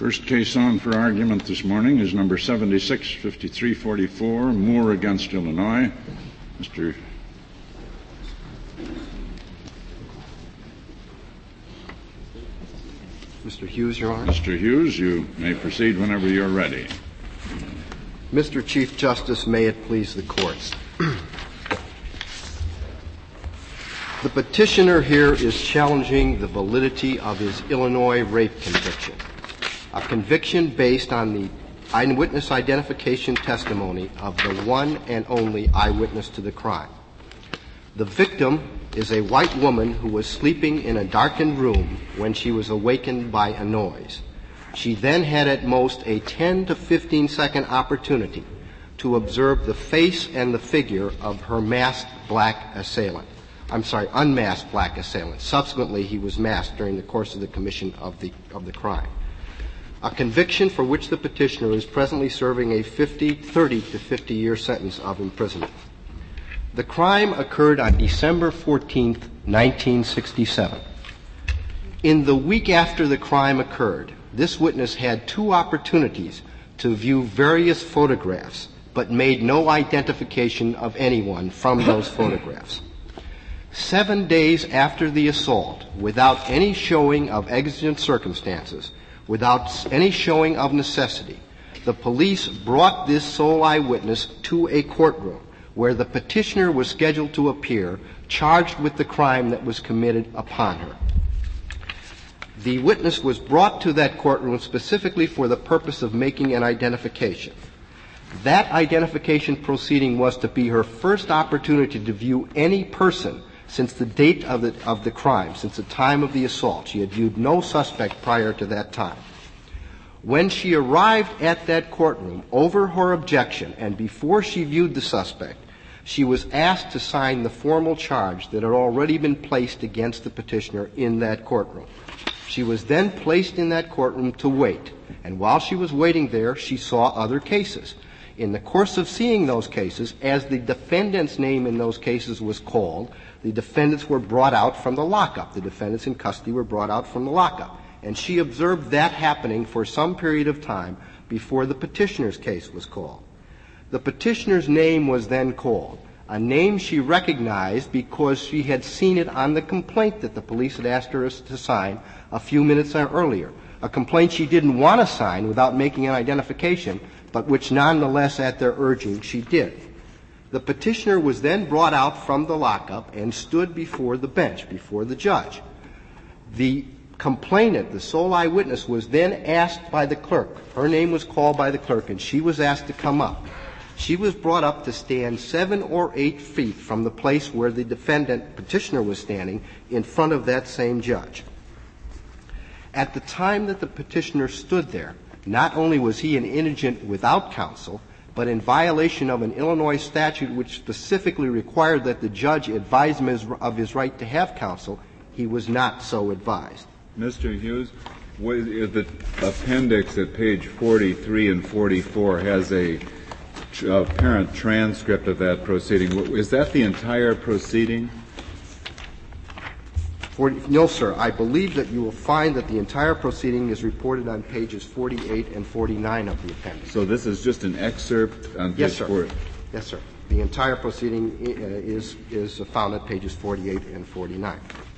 First case on for argument this morning is number 765344, Moore against Illinois. Mr. Hughes, Your Honor. Mr. Hughes, you may proceed whenever you're ready. Mr. Chief Justice, may it please the Court. The petitioner here is challenging the validity of his Illinois rape conviction, a conviction based on the eyewitness identification testimony of the one and only eyewitness to the crime. The victim is a white woman who was sleeping in a darkened room when she was awakened by a noise. She then had at most a 10 to 15 second opportunity to observe the face and the figure of her unmasked black assailant. Subsequently, he was masked during the course of the commission of the crime. A conviction for which the petitioner is presently serving a 30 to 50 year sentence of imprisonment. The crime occurred on December 14, 1967. In the week after the crime occurred, this witness had two opportunities to view various photographs, but made no identification of anyone from those photographs. 7 days after the assault, without any showing of exigent circumstances, without any showing of necessity, the police brought this sole eyewitness to a courtroom where the petitioner was scheduled to appear, charged with the crime that was committed upon her. The witness was brought to that courtroom specifically for the purpose of making an identification. That identification proceeding was to be her first opportunity to view any person since the date of the crime, since the time of the assault. She had viewed no suspect prior to that time. When she arrived at that courtroom, over her objection and before she viewed the suspect, she was asked to sign the formal charge that had already been placed against the petitioner in that courtroom. She was then placed in that courtroom to wait, and while she was waiting there, she saw other cases. In the course of seeing those cases, as the defendant's name in those cases was called, the defendants were brought out from the lockup. The defendants in custody were brought out from the lockup. And she observed that happening for some period of time before the petitioner's case was called. The petitioner's name was then called, a name she recognized because she had seen it on the complaint that the police had asked her to sign a few minutes earlier, a complaint she didn't want to sign without making an identification, but which nonetheless at their urging she did. The petitioner was then brought out from the lockup and stood before the bench, before the judge. The complainant, the sole eyewitness, was then asked by the clerk. Her name was called by the clerk, and she was asked to come up. She was brought up to stand 7 or 8 feet from the place where the petitioner was standing, in front of that same judge. At the time that the petitioner stood there, not only was he an indigent without counsel, but in violation of an Illinois statute which specifically required that the judge advise him of his right to have counsel, he was not so advised. Mr. Hughes, the appendix at page 43 and 44 has a apparent transcript of that proceeding. Is that the entire proceeding? No, sir. I believe that you will find that the entire proceeding is reported on pages 48 and 49 of the appendix. So this is just an excerpt on page 40? Yes, sir. The entire proceeding is found at pages 48 and 49.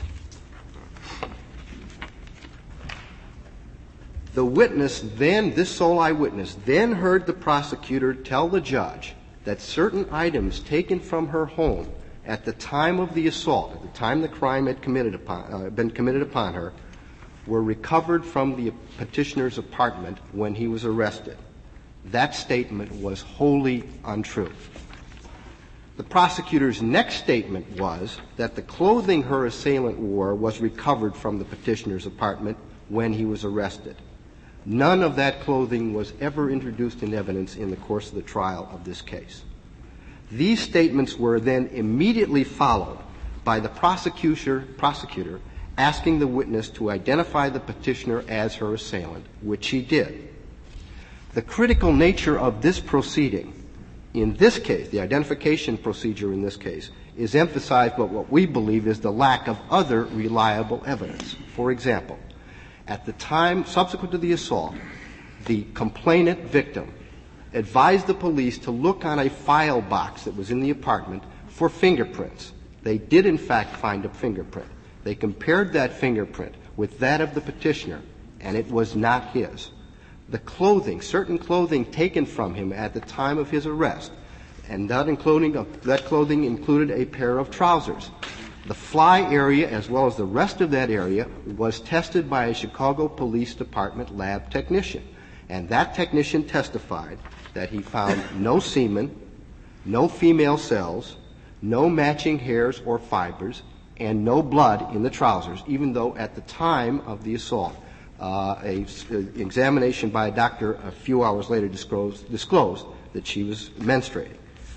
The witness then, this sole eyewitness, then heard the prosecutor tell the judge that certain items taken from her home at the time of the assault, at the time the crime had been committed upon her, were recovered from the petitioner's apartment when he was arrested. That statement was wholly untrue. The prosecutor's next statement was that the clothing her assailant wore was recovered from the petitioner's apartment when he was arrested. None of that clothing was ever introduced in evidence in the course of the trial of this case. These statements were then immediately followed by the prosecutor asking the witness to identify the petitioner as her assailant, which she did. The critical nature of this proceeding, in this case, the identification procedure in this case, is emphasized by what we believe is the lack of other reliable evidence. For example, At the time subsequent to the assault, the complainant victim advised the police to look on a file box that was in the apartment for fingerprints. They did, in fact, find a fingerprint. They compared that fingerprint with that of the petitioner, and it was not his. The clothing, certain clothing taken from him at the time of his arrest, and that clothing included a pair of trousers. The fly area, as well as the rest of that area, was tested by a Chicago Police Department lab technician. And that technician testified that he found no semen, no female cells, no matching hairs or fibers, and no blood in the trousers, even though at the time of the assault, an examination by a doctor a few hours later disclosed that she was menstruating.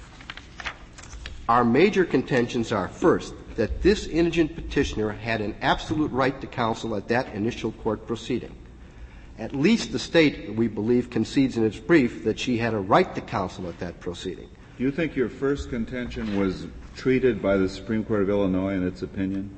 Our major contentions are, first, that this indigent petitioner had an absolute right to counsel at that initial court proceeding. At least the State, we believe, concedes in its brief that she had a right to counsel at that proceeding. Do you think your first contention was treated by the Supreme Court of Illinois in its opinion?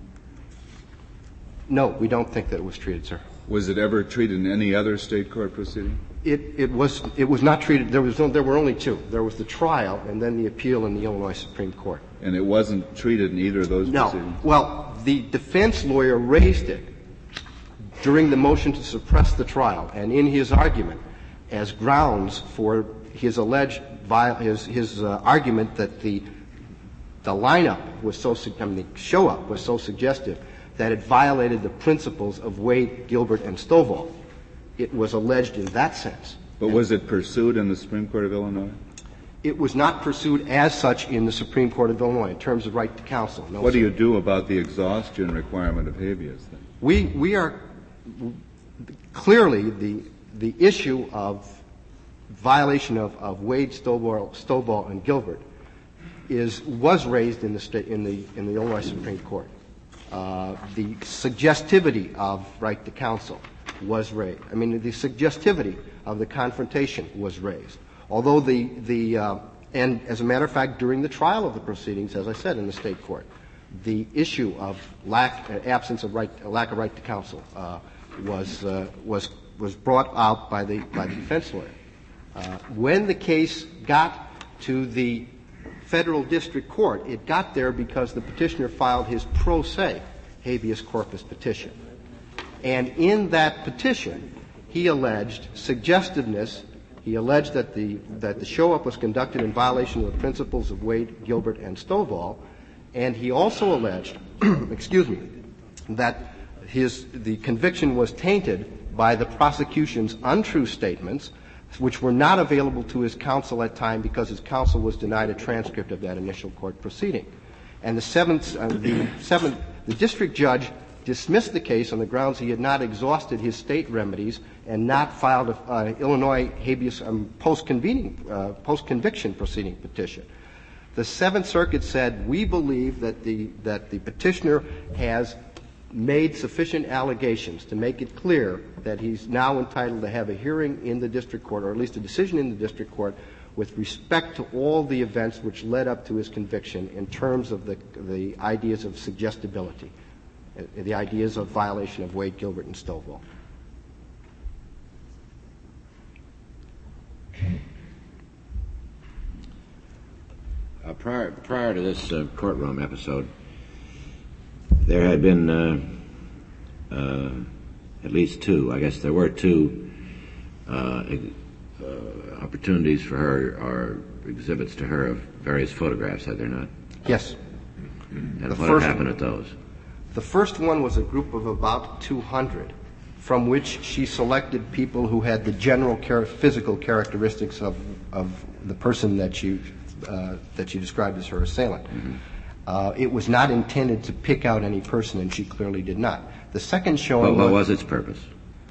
No, we don't think that it was treated, sir. Was it ever treated in any other state court proceeding? It was not treated. There were only two. There was the trial and then the appeal in the Illinois Supreme Court. And it wasn't treated in either of those proceedings? No. Well, the defense lawyer raised it during the motion to suppress the trial and in his argument as grounds for his alleged his argument that the lineup was the show-up was so suggestive that it violated the principles of Wade, Gilbert, and Stovall. It was alleged in that sense. But was it pursued in the Supreme Court of Illinois? It was not pursued as such in the Supreme Court of Illinois in terms of right to counsel. No, what do you do about the exhaustion requirement of habeas then? We are clearly the issue of violation of Wade, Stovall, and Gilbert was raised in the Illinois Supreme Court. The suggestivity of right to counsel was raised. I mean, the suggestivity of the confrontation was raised. Although and as a matter of fact, during the trial of the proceedings, as I said, in the state court, the issue of lack of right to counsel was brought out by the defense lawyer. When the case got to the federal district court, it got there because the petitioner filed his pro se habeas corpus petition. And in that petition, he alleged suggestiveness. He alleged that the show-up was conducted in violation of the principles of Wade, Gilbert, and Stovall. And he also alleged, that the conviction was tainted by the prosecution's untrue statements, which were not available to his counsel at time because his counsel was denied a transcript of that initial court proceeding. And the district judge dismissed the case on the grounds he had not exhausted his state remedies and not filed an Illinois habeas post-conviction proceeding petition. The Seventh Circuit said, we believe that the petitioner has made sufficient allegations to make it clear that he's now entitled to have a hearing in the district court, or at least a decision in the district court, with respect to all the events which led up to his conviction in terms of the ideas of suggestibility, the ideas of violation of Wade, Gilbert, and Stovall. Prior to this courtroom episode, there had been at least two. I guess there were two opportunities for her, or exhibits to her, of various photographs, had there not? Yes. And what happened at those? The first one was a group of about 200, from which she selected people who had the general physical characteristics of the person that she described as her assailant. Mm-hmm. It was not intended to pick out any person, and she clearly did not. The second showing what was its purpose?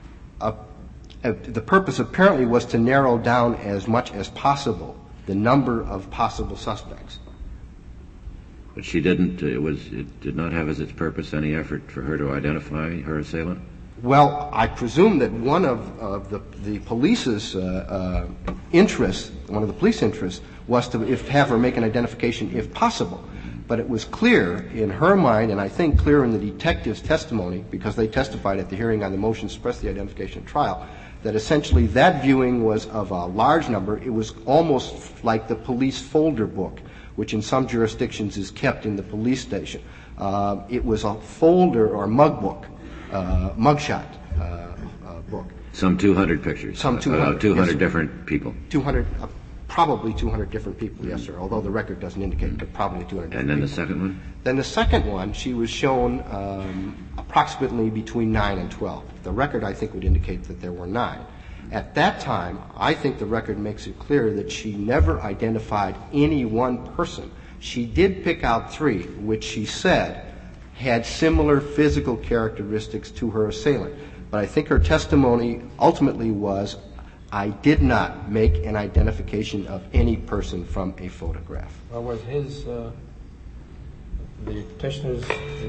The purpose apparently was to narrow down as much as possible the number of possible suspects. But she didn't. It did not have as its purpose any effort for her to identify her assailant? Well, I presume that one of the police's interests, one of the police interests, was to have her make an identification if possible. But it was clear in her mind, and I think clear in the detective's testimony, because they testified at the hearing on the motion to suppress the identification trial, that essentially that viewing was of a large number. It was almost like the police folder book, which in some jurisdictions is kept in the police station. It was a folder or mug book, mugshot book. Some 200 pictures. Some 200. 200 yes, different people. 200, probably 200 different people, yes, sir, although the record doesn't indicate, but probably 200 different And then the people. second one? Then the second one, she was shown approximately between 9 and 12. The record, I think, would indicate that there were 9. At that time, I think the record makes it clear that she never identified any one person. She did pick out 3, which she said had similar physical characteristics to her assailant. But I think her testimony ultimately was, I did not make an identification of any person from a photograph. Well, was the petitioner's,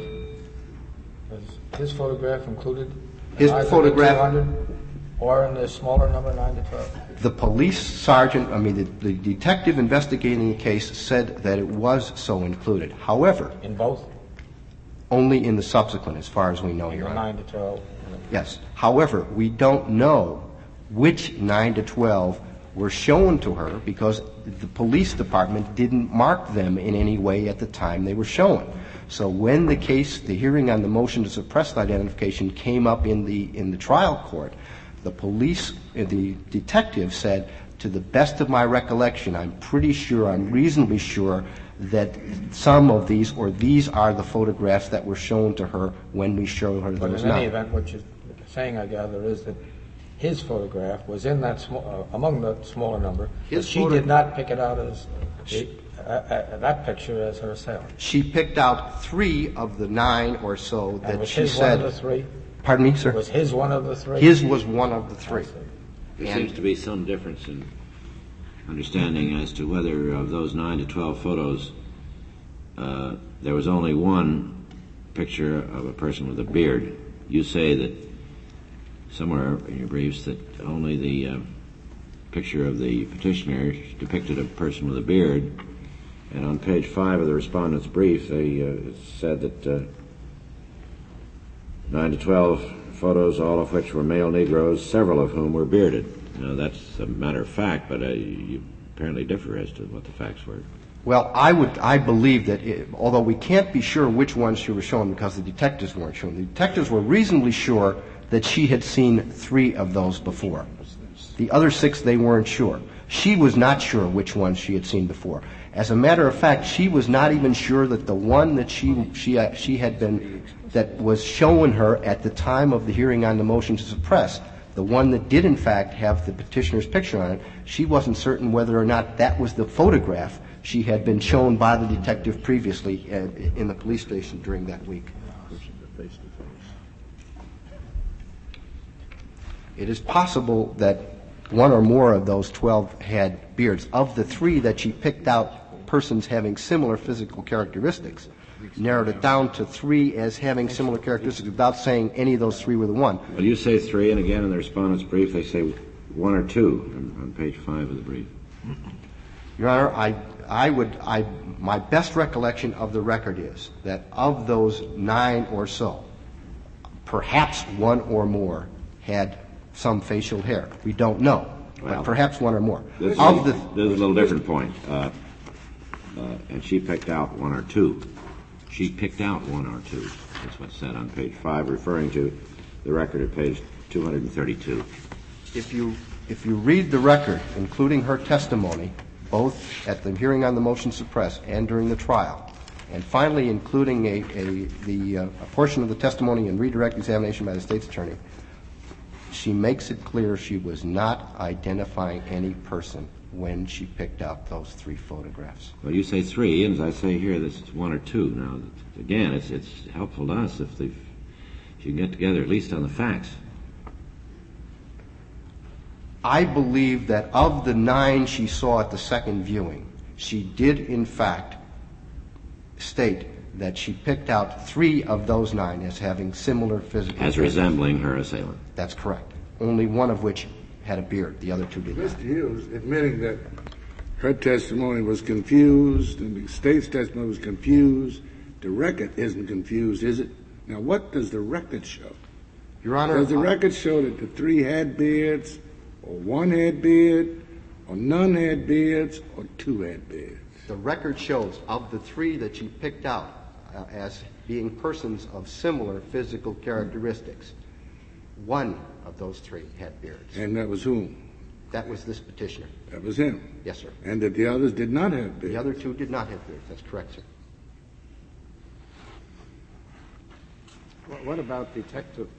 was his photograph included? His photograph, 200, or in the smaller number, 9 to 12? The police sergeant, the detective investigating the case said that it was so included. However, In both? only in the subsequent, as far as we know, Your Honor. 9 to 12? Yes. However, we don't know which 9 to 12 were shown to her because the police department didn't mark them in any way at the time they were shown. So when the hearing on the motion to suppress the identification came up in the trial court, the detective said, to the best of my recollection, I'm reasonably sure that some of these or these are the photographs that were shown to her when we showed her But those in any 9. event, what you're saying, I gather, is that his photograph was in that among the smaller number. She did not pick it out as that picture as her assailant. She picked out 3 of the 9 or so that she said. Was his one of the 3? Pardon me, sir? Was his one of the 3? His was one of the 3. There seems to be some difference in understanding as to whether of those 9 to 12 photos there was only one picture of a person with a beard. You say that somewhere in your briefs that only the picture of the petitioner depicted a person with a beard, and on page 5 of the respondent's brief they said that 9 to 12 photos, all of which were male Negroes, several of whom were bearded. Now, that's a matter of fact, but you apparently differ as to what the facts were. Well, I believe that, although we can't be sure which ones she was shown because the detectives weren't shown, the detectives were reasonably sure that she had seen 3 of those before. The other 6, they weren't sure. She was not sure which ones she had seen before. As a matter of fact, she was not even sure that the one that she had been, that was shown her at the time of the hearing on the motion to suppress, the one that did in fact have the petitioner's picture on it, she wasn't certain whether or not that was the photograph she had been shown by the detective previously in the police station during that week. It is possible that one or more of those 12 had beards. Of the 3 that she picked out, persons having similar physical characteristics, narrowed it down to 3 as having similar characteristics without saying any of those 3 were the one. Well, you say 3, and again in the respondent's brief they say 1 or 2 on page 5 of the brief. Your Honor, my best recollection of the record is that of those 9 or so, perhaps 1 or more had some facial hair. We don't know, but perhaps 1 or more. This is a little different point. And she picked out 1 or 2. She picked out 1 or 2. That's what's said on page 5, referring to the record at page 232. If you read the record, including her testimony, both at the hearing on the motion to suppress and during the trial, and finally including a portion of the testimony and redirect examination by the State's Attorney, she makes it clear she was not identifying any person when she picked out those 3 photographs. Well, you say 3, and as I say here, this is 1 or 2. Now, again, it's helpful to us if you can get together at least on the facts. I believe that of the 9 she saw at the second viewing, she did in fact state that she picked out 3 of those 9 as having similar physical as resembling her assailant. That's correct. Only one of which had a beard. The other 2 did not. Mr. Hughes, admitting that Her testimony was confused, and the state's testimony was confused. The record isn't confused, is it? Now, what does the record show? Your Honor, does the record show that the three had beards, or one had beard, or none had beards, or two had beards? The record shows of the three that you picked out as being persons of similar physical characteristics, one of those three had beards. And that was whom? That was this petitioner. That was him? Yes, sir. And that the others did not have beards? The other two did not have beards. That's correct, sir. What about Detective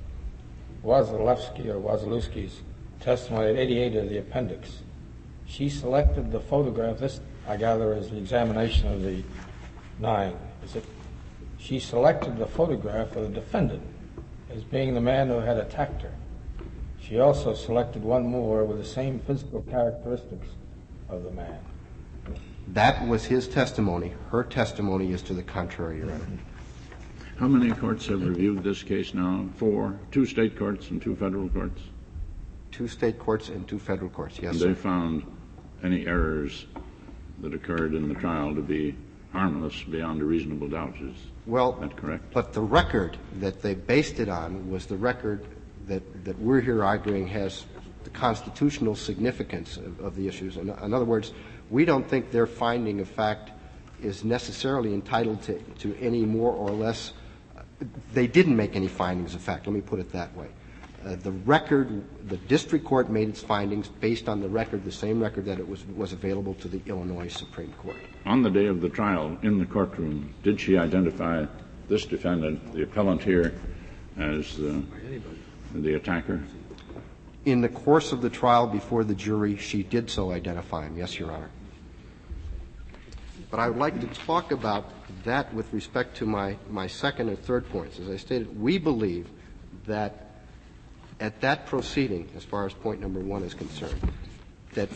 Wasilewski's testimony at 88 of the appendix? She selected the photograph. This, I gather, is the examination of the 9. Is it? She selected the photograph of the defendant as being the man who had attacked her. She also selected one more with the same physical characteristics of the man. That was his testimony. Her testimony is to the contrary, Your Honor. How many courts have reviewed this case now? 4? 2 state courts and 2 federal courts? 2 state courts and 2 federal courts, yes, and sir. they found any errors that occurred in the trial to be harmless beyond a reasonable doubt. Is that correct? But the record that they based it on was the record that we're here arguing has the constitutional significance of the issues. In other words, we don't think their finding of fact is necessarily entitled to any more or less. They didn't make any findings of fact. Let me put it that way. The record, the district court made its findings based on the record, the same record that it was available to the Illinois Supreme Court. On the day of the trial, in the courtroom, did she identify this defendant, the appellant here, as the attacker? In the course of the trial before the jury, she did so identify him, yes, Your Honor. But I would like to talk about that with respect to my second and third points. As I stated, we believe that at that proceeding, as far as point number 1 is concerned, that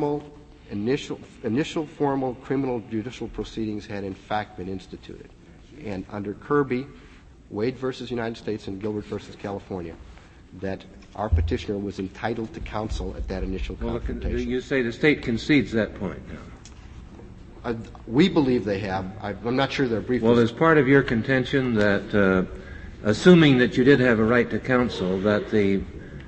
initial formal criminal judicial proceedings had in fact been instituted. And under Kirby, Wade versus United States and Gilbert versus California, that our petitioner was entitled to counsel at that initial confrontation. You say the state concedes that point now. We believe they have. I'm not sure they're briefly. Well, is part of your contention that, assuming that you did have a right to counsel, that the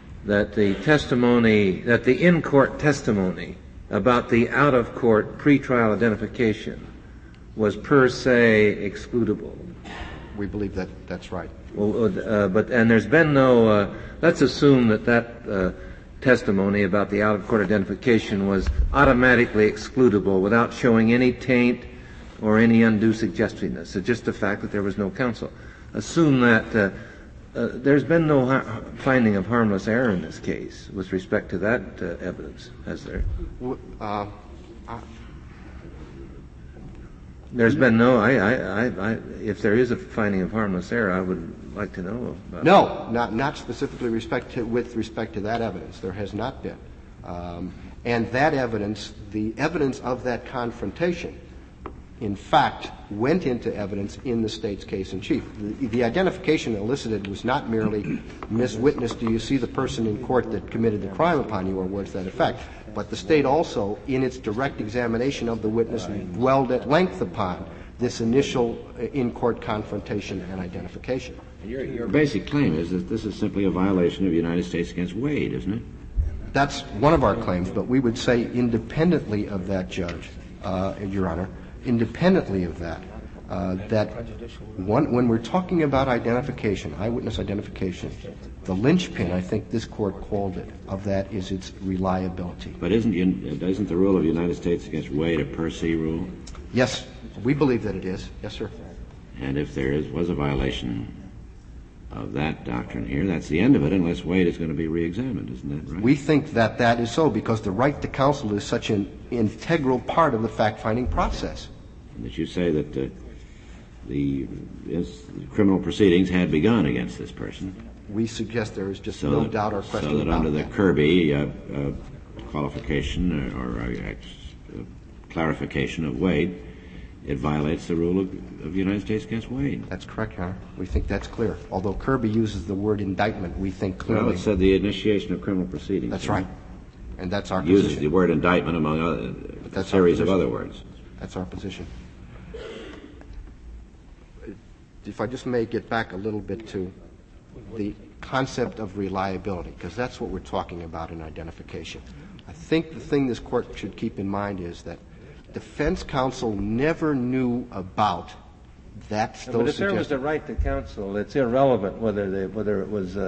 testimony, that the in-court testimony about the out-of-court pretrial identification was per se excludable? We believe that that's right. Well, and there's been no. Let's assume that testimony about the out-of-court identification was automatically excludable without showing any taint or any undue suggestiveness. It's just the fact that there was no counsel. Assume that there's been no finding of harmless error in this case with respect to that evidence, has there? There's been no. If there is a finding of harmless error, I would like to know about. No, not specifically with respect to that evidence. There has not been, and that evidence, the evidence of that confrontation, in fact, went into evidence in the state's case in chief. The identification elicited was not merely, Miss Witness, do you see the person in court that committed the crime upon you, or words to that effect? But the state also, in its direct examination of the witness, dwelled at length upon this initial in-court confrontation and identification. Your basic claim is that this is simply a violation of United States against Wade, isn't it? That's one of our claims, but we would say independently of that, Judge, Your Honor, independently of that, when we're talking about identification, eyewitness identification, the linchpin, I think this Court called it, of that is its reliability. But isn't the rule of United States against Wade a per se rule? Yes, we believe that it is. Yes, sir. And if there was a violation of that doctrine here, that's the end of it, unless Wade is going to be reexamined, isn't that right? We think that is so, because the right to counsel is such an integral part of the fact-finding process. And that you say that the criminal proceedings had begun against this person. We suggest there is just no doubt or question about that. So that under the Kirby qualification or clarification of Wade, it violates the rule of United States against Wade. That's correct, Your Honor. We think that's clear. Although Kirby uses the word indictment, we think clearly. Well, it said the initiation of criminal proceedings. That's right. And that's our position. Uses the word indictment among other. with a series of other words. That's our position. If I just may get back a little bit to the concept of reliability, because that's what we're talking about in identification. I think the thing this court should keep in mind is that defense counsel never knew about that. But if there was a right to counsel, it's irrelevant whether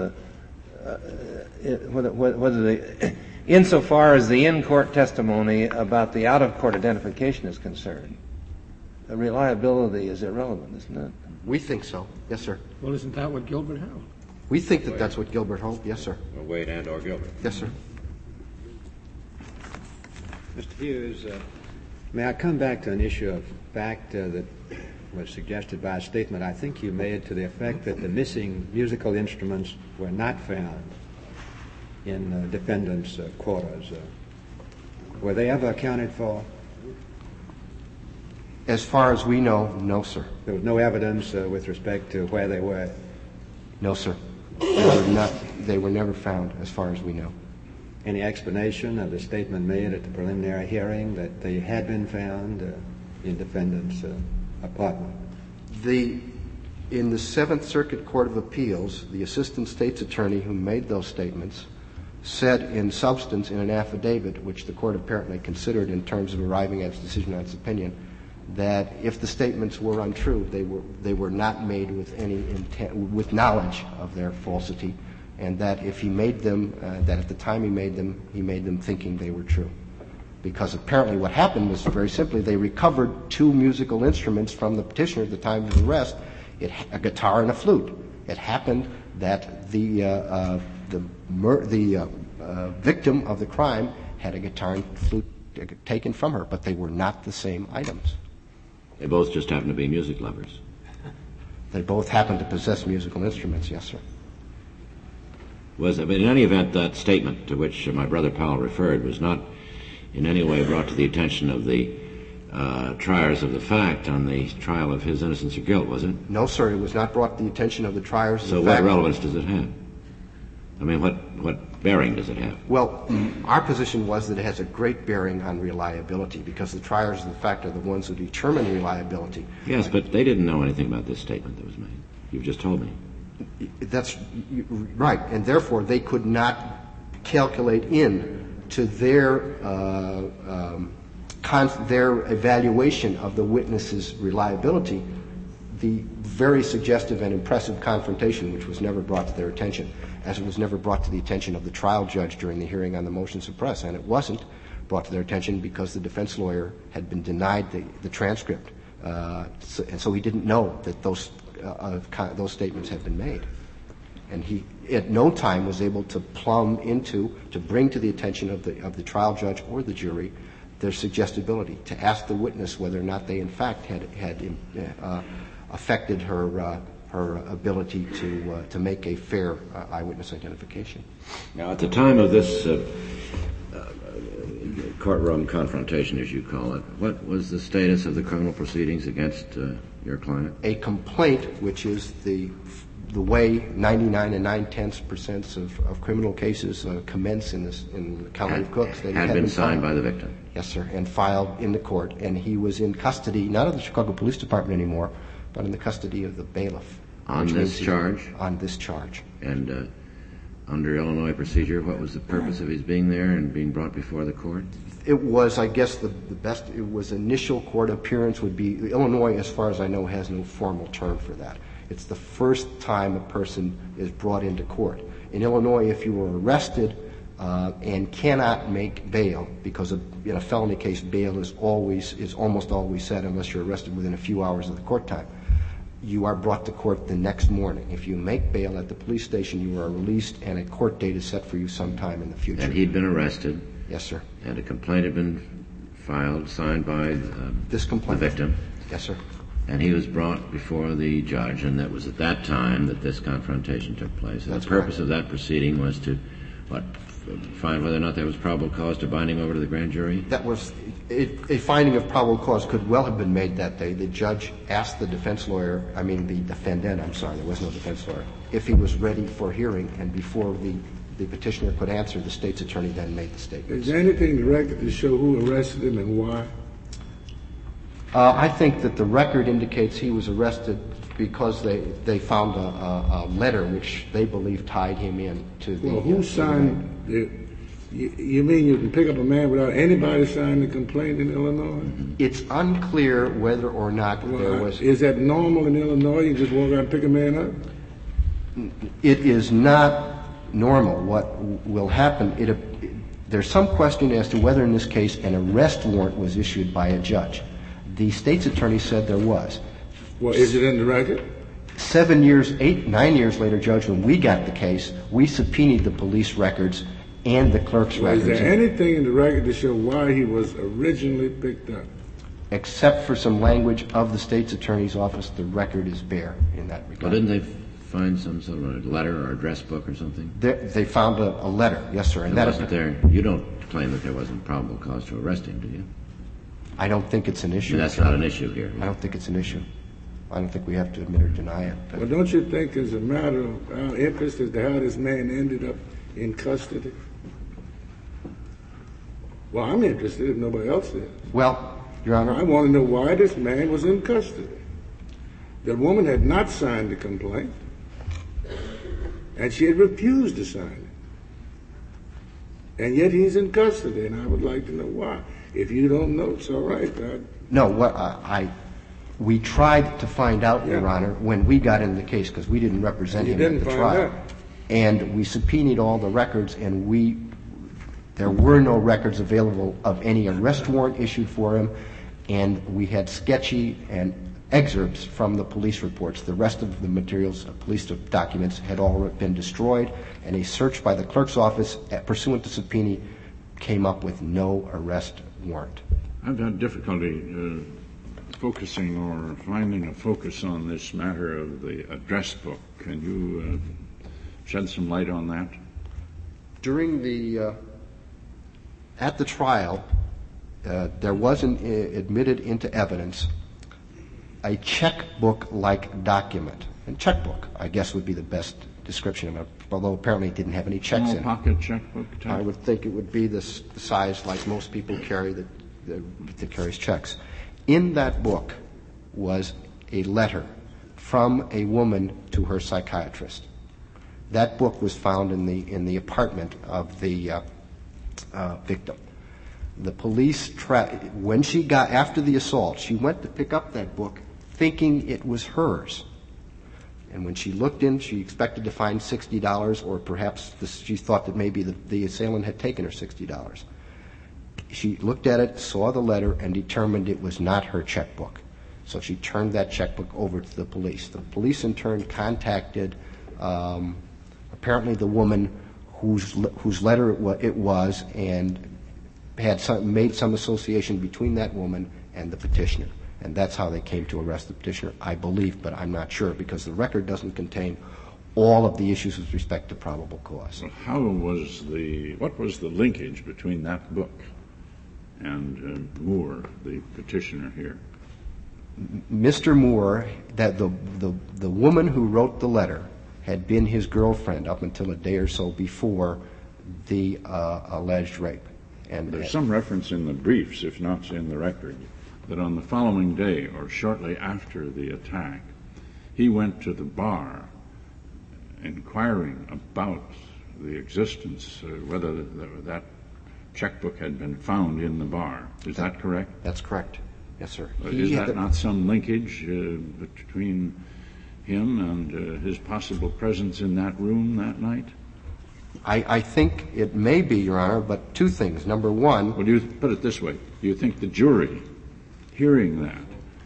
insofar as the in-court testimony about the out-of-court identification is concerned, the reliability is irrelevant, isn't it? We think so. Yes, sir. Well, isn't that what Gilbert held? We think that that's what Gilbert held. Yes, sir. Or Wade and or Gilbert. Yes, sir. Mr. Hughes, may I come back to an issue of fact that was suggested by a statement I think you made to the effect that the missing musical instruments were not found in defendants' quarters. Were they ever accounted for? As far as we know, no, sir. There was no evidence with respect to where they were? No, sir. They were never found, as far as we know. Any explanation of the statement made at the preliminary hearing that they had been found in defendants' apartment? In the Seventh Circuit Court of Appeals, the assistant state's attorney who made those statements said in substance in an affidavit, which the court apparently considered in terms of arriving at its decision on its opinion, that if the statements were untrue, they were not made with any intent, with knowledge of their falsity, and that if he made them, that at the time he made them thinking they were true. Because apparently what happened was very simply they recovered two musical instruments from the petitioner at the time of the arrest, a guitar and a flute. It happened that the victim of the crime had a guitar and flute taken from her, but they were not the same items. They both just happen to be music lovers. They both happen to possess musical instruments, yes, sir. But in any event, that statement to which my brother Powell referred was not in any way brought to the attention of the triers of the fact on the trial of his innocence or guilt, was it? No, sir, it was not brought to the attention of the triers of the fact. So what relevance does it have? I mean, what bearing does it have? Well, our position was that it has a great bearing on reliability because the triers of the fact are the ones who determine reliability. Yes, but they didn't know anything about this statement that was made. You've just told me. That's right, and therefore they could not calculate in to their evaluation of the witness's reliability the very suggestive and impressive confrontation which was never brought to their attention, as it was never brought to the attention of the trial judge during the hearing on the motion to suppress, and it wasn't brought to their attention because the defense lawyer had been denied the transcript, and so he didn't know that those statements had been made. And he, at no time, was able to to bring to the attention of the trial judge or the jury their suggestibility, to ask the witness whether or not they, in fact, had affected her ability to make a fair eyewitness identification. Now, at the time of this courtroom confrontation, as you call it, what was the status of the criminal proceedings against your client? A complaint, which is the way 99 and 9/10% of criminal cases commence in the county of Cook State. Had been signed by the victim. Yes, sir, and filed in the court. And he was in custody, not of the Chicago Police Department anymore, but in the custody of the bailiff. On this charge? On this charge. And under Illinois procedure, what was the purpose of his being there and being brought before the court? It was, I guess, the best, it was initial court appearance would be, Illinois, as far as I know, has no formal term for that. It's the first time a person is brought into court. In Illinois, if you were arrested and cannot make bail, because in a felony case, bail is almost always set unless you're arrested within a few hours of the court time, you are brought to court the next morning. If you make bail at the police station, you are released, and a court date is set for you sometime in the future. And he'd been arrested? Yes, sir. And a complaint had been filed, signed by the victim? Yes, sir. And he was brought before the judge, and that was at that time that this confrontation took place. And That's the purpose correct. of that proceeding was to, find whether or not there was probable cause to bind him over to the grand jury? That was a finding of probable cause could well have been made that day. The judge asked the defendant, there was no defense lawyer, if he was ready for hearing, and before the the petitioner could answer, the state's attorney then made the statement. Is there anything in the record to show who arrested him and why? I think that the record indicates he was arrested because they found a letter which they believe tied him in to the... Well, who signed the... You mean you can pick up a man without anybody signing the complaint in Illinois? It's unclear whether or not there was... Is that normal in Illinois? You just walk out and pick a man up? It is not normal. What will happen, there's some question as to whether in this case an arrest warrant was issued by a judge. The state's attorney said there was. Well, is it in the record? 9 years later, Judge, when we got the case, we subpoenaed the police records and the clerk's records. Is there anything in the record to show why he was originally picked up? Except for some language of the state's attorney's office, the record is bare in that regard. Well, didn't they find some sort of a letter or address book or something? They found a letter, yes, sir. And that wasn't there. You don't claim that there wasn't probable cause to arrest him, do you? I don't think it's an issue. And that's not an issue here. I don't think it's an issue. I don't think we have to admit or deny it. Well, don't you think it's a matter of our interest as to how this man ended up in custody? Well, I'm interested if nobody else is. Well, Your Honor, I want to know why this man was in custody. The woman had not signed the complaint, and she had refused to sign it. And yet he's in custody, and I would like to know why. If you don't know, it's all right. No, we tried to find out, Your Honor, when we got in the case, because we didn't represent him at the trial. And we subpoenaed all the records, and there were no records available of any arrest warrant issued for him, and we had sketchy and excerpts from the police reports. The rest of the materials, police documents, had all been destroyed, and a search by the clerk's office, pursuant to subpoena, came up with no arrest warrant. I've had difficulty focusing or finding a focus on this matter of the address book. Can you shed some light on that? During at the trial, there was admitted into evidence a checkbook-like document. And checkbook, I guess, would be the best description of it, although apparently it didn't have any checks in it. Small pocket checkbook type? I would think it would be the size like most people carry that carries checks. In that book was a letter from a woman to her psychiatrist. That book was found in the apartment of the victim. The police, when she got after the assault, she went to pick up that book thinking it was hers. And when she looked in, she expected to find $60, or perhaps she thought that maybe the assailant had taken her $60. She looked at it, saw the letter, and determined it was not her checkbook. So she turned that checkbook over to the police. The police, in turn, contacted apparently the woman whose letter it was, and made some association between that woman and the petitioner. And that's how they came to arrest the petitioner, I believe, but I'm not sure, because the record doesn't contain all of the issues with respect to probable cause. Well, what was the linkage between that book and Moore, the petitioner here? Mr. Moore, that the woman who wrote the letter had been his girlfriend up until a day or so before the alleged rape. And there's some reference in the briefs, if not in the record, that on the following day or shortly after the attack, he went to the bar inquiring about the existence, whether that checkbook had been found in the bar. Is that correct? That's correct. Yes, sir. Is that not some linkage between him and his possible presence in that room that night? I think it may be, Your Honor, but two things. Number one... Well, do you put it this way? Do you think the jury, hearing that,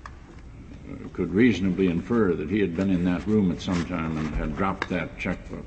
could reasonably infer that he had been in that room at some time and had dropped that checkbook?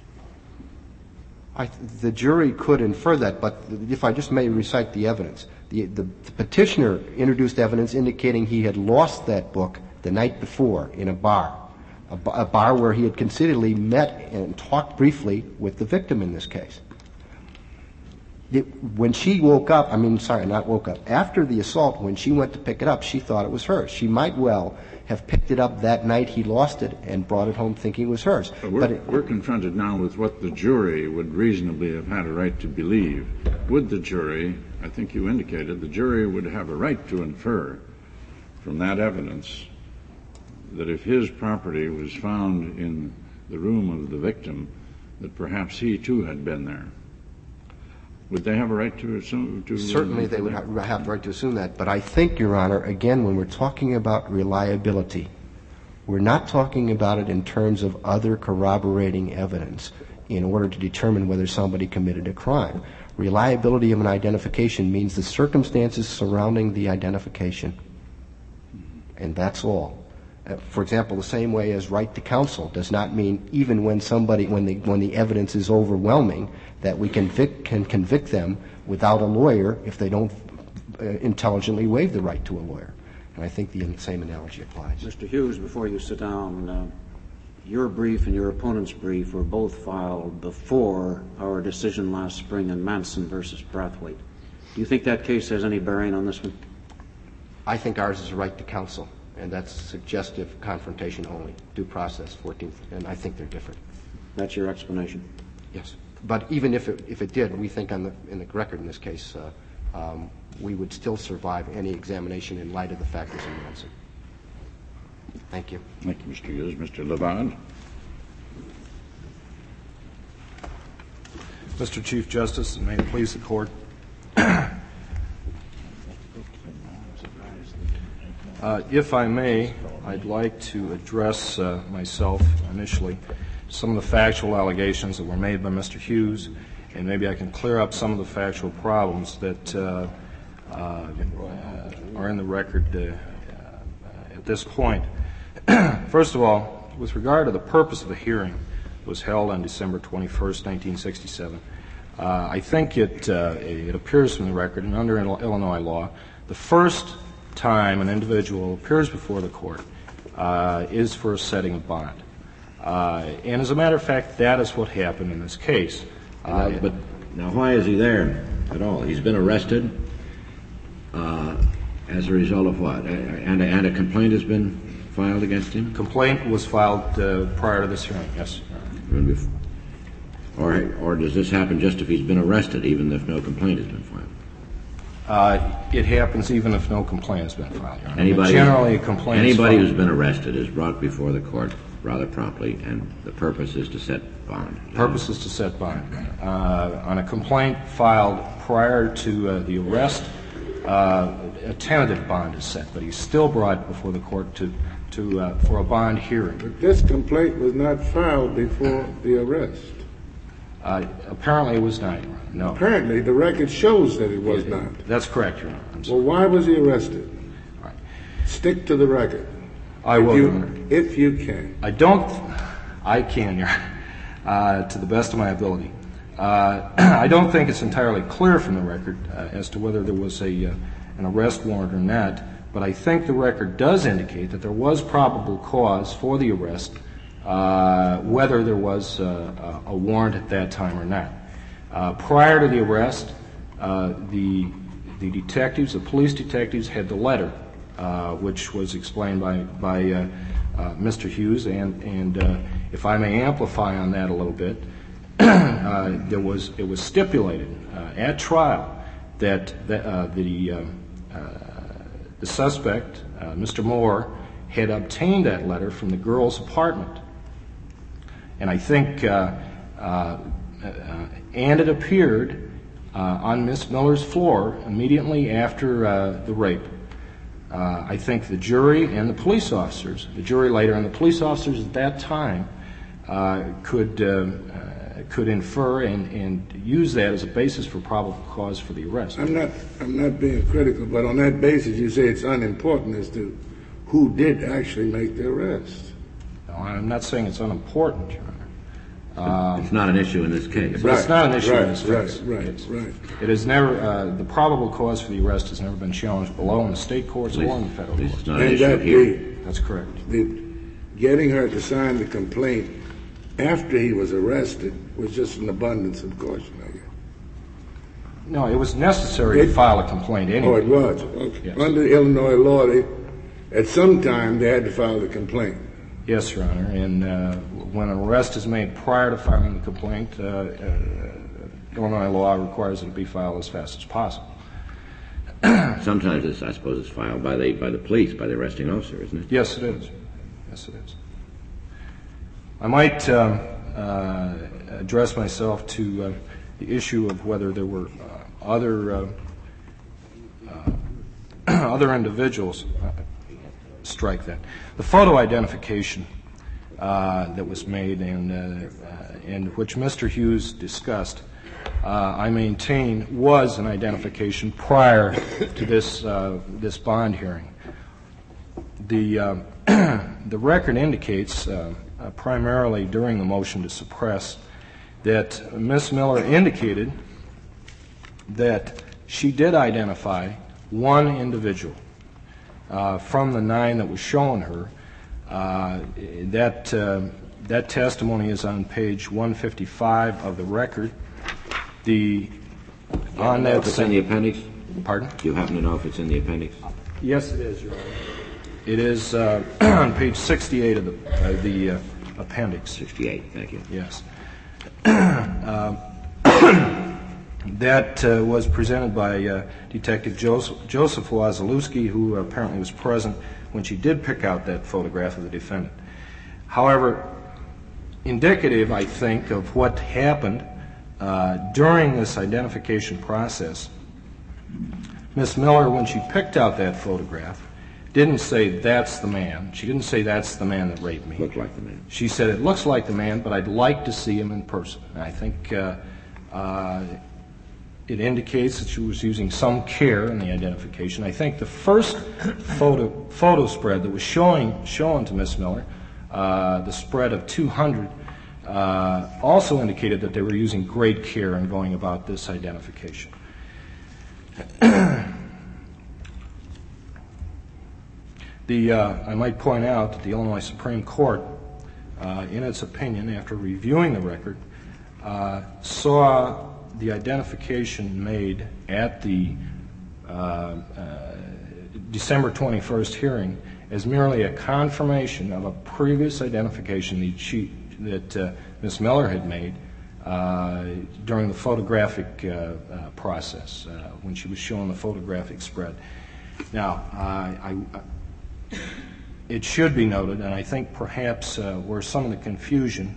The jury could infer that, but if I just may recite the evidence. The petitioner introduced evidence indicating he had lost that book the night before in a bar where he had conceitedly met and talked briefly with the victim in this case. When she woke up, after the assault, when she went to pick it up, she thought it was hers. She might well have picked it up that night he lost it and brought it home thinking it was hers. We're confronted now with what the jury would reasonably have had a right to believe. Would the jury, I think you indicated, the jury would have a right to infer from that evidence that if his property was found in the room of the victim, that perhaps he too had been there. Would they have a right to assume? Certainly they would have the right to assume that. But I think, Your Honor, again, when we're talking about reliability, we're not talking about it in terms of other corroborating evidence in order to determine whether somebody committed a crime. Reliability of an identification means the circumstances surrounding the identification. And that's all. For example, the same way as right to counsel does not mean even when the evidence is overwhelming that we can convict them without a lawyer if they don't intelligently waive the right to a lawyer. And I think the same analogy applies. Mr. Hughes, before you sit down, your brief and your opponent's brief were both filed before our decision last spring in Manson versus Brathwaite. Do you think that case has any bearing on this one? I think ours is a right to counsel. And that's suggestive confrontation only, due process, 14th, and I think they're different. That's your explanation? Yes. But even if it did, we think in the record in this case, we would still survive any examination in light of the factors in Manson. Thank you. Thank you, Mr. Hughes. Mr. Levard. Mr. Chief Justice, and may it please the Court, if I may, I'd like to address myself initially some of the factual allegations that were made by Mr. Hughes, and maybe I can clear up some of the factual problems that are in the record at this point. First of all, with regard to the purpose of the hearing that was held on December 21st, 1967, I think it appears from the record, and under Illinois law, the first time an individual appears before the court is for a setting of bond. And as a matter of fact, that is what happened in this case. But now why is he there at all? He's been arrested as a result of what? And a complaint has been filed against him? Complaint was filed prior to this hearing, yes. Or does this happen just if he's been arrested, even if no complaint has been filed? It happens even if no complaint has been filed, Your Honor. Anybody who's been arrested is brought before the court rather promptly, and the purpose is to set bond. The purpose is to set bond. On a complaint filed prior to the arrest, a tentative bond is set, but he's still brought before the court for a bond hearing. But this complaint was not filed before the arrest. Apparently it was not, Your Honor. No. Apparently, the record shows that it was not. That's correct, Your Honor. Well, why was he arrested? Right. Stick to the record. I will, Your Honor. If you can. I can, Your Honor, to the best of my ability. I don't think it's entirely clear from the record as to whether there was an arrest warrant or not, but I think the record does indicate that there was probable cause for the arrest, whether there was a warrant at that time or not. Prior to the arrest, the police detectives had the letter, which was explained by Mr. Hughes, and if I may amplify on that a little bit, it was stipulated at trial that the suspect, Mr. Moore, had obtained that letter from the girl's apartment. And I think, and it appeared on Miss Miller's floor immediately after the rape. I think the jury and the police officers, the jury later and the police officers at that time, could infer and use that as a basis for probable cause for the arrest. I'm not being critical, but on that basis you say it's unimportant as to who did actually make the arrest. No, I'm not saying it's unimportant, Your Honor. It's not an issue in this case. But it's not an issue in this case. Right. It is never, the probable cause for the arrest has never been challenged below in the state courts or in the federal courts. It's not an issue here. That's correct. Getting her to sign the complaint after he was arrested was just an abundance of caution, I guess. No, it was necessary to file a complaint anyway. Oh, it was? Okay. Yes. Under Illinois law, at some time they had to file the complaint. Yes, Your Honor. And when an arrest is made prior to filing the complaint, Illinois law requires it to be filed as fast as possible. Sometimes I suppose it's filed by the police, by the arresting officer, isn't it? Yes, it is. Yes, it is. I might address myself to the issue of whether there were other individuals. Strike that. The photo identification that was made and which Mr. Hughes discussed, I maintain was an identification prior to this bond hearing. The record indicates, primarily during the motion to suppress, that Ms. Miller indicated that she did identify one individual from the 9 that was shown her. That testimony is on page 155 of the record. On that, if it's in the appendix? Pardon? Do you happen to know if it's in the appendix? Yes, it is, Your Honor. It is on page 68 of the appendix. 68, thank you. Yes. That was presented by Detective Joseph Wazalewski, who apparently was present when she did pick out that photograph of the defendant. However, indicative, I think, of what happened during this identification process, Ms. Miller, when she picked out that photograph, didn't say, "That's the man." She didn't say, "That's the man that raped me." Looked like the man. She said, "It looks like the man, but I'd like to see him in person." And I think it indicates that she was using some care in the identification. I think the first photo spread that was shown to Ms. Miller, the spread of 200, also indicated that they were using great care in going about this identification. I might point out that the Illinois Supreme Court, in its opinion, after reviewing the record, saw the identification made at the December 21st hearing as merely a confirmation of a previous identification that Ms. Miller had made during the photographic process, when she was shown the photographic spread. Now, it should be noted, and I think perhaps where some of the confusion